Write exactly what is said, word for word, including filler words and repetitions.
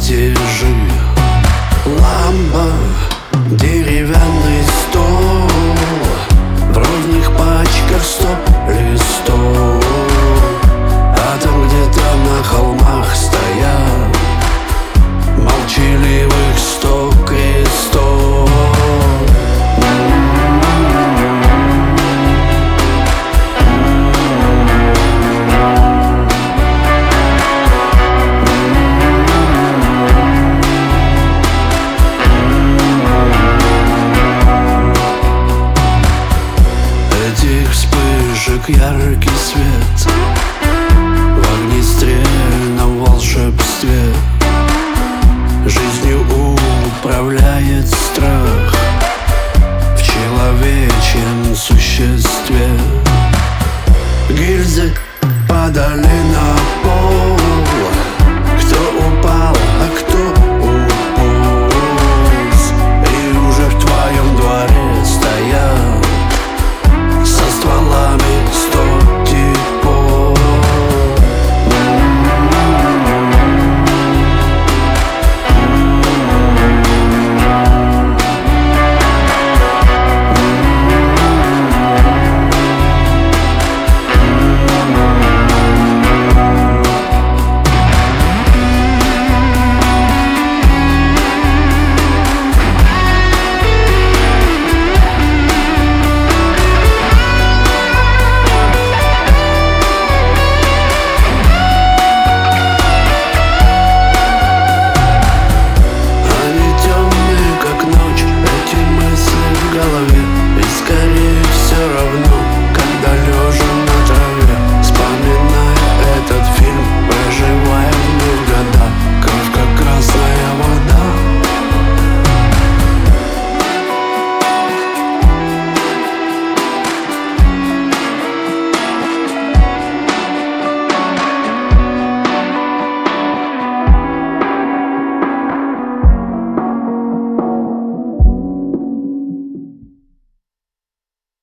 чертежи. Лампа, деревянный стол, в розных пачках сто листов. А там где-то на холмах стоят молчаливых сто крестов. Этих вспышек яркий свет в огнестрельном волшебстве. Жизнью управляет страх в человечьем существе. Гильзы падали